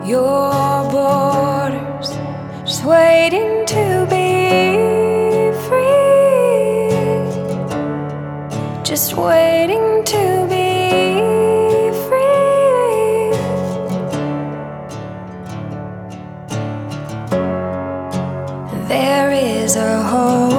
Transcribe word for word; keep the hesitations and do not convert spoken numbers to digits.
your borders, just waiting to be free, just waiting to be free. There is a home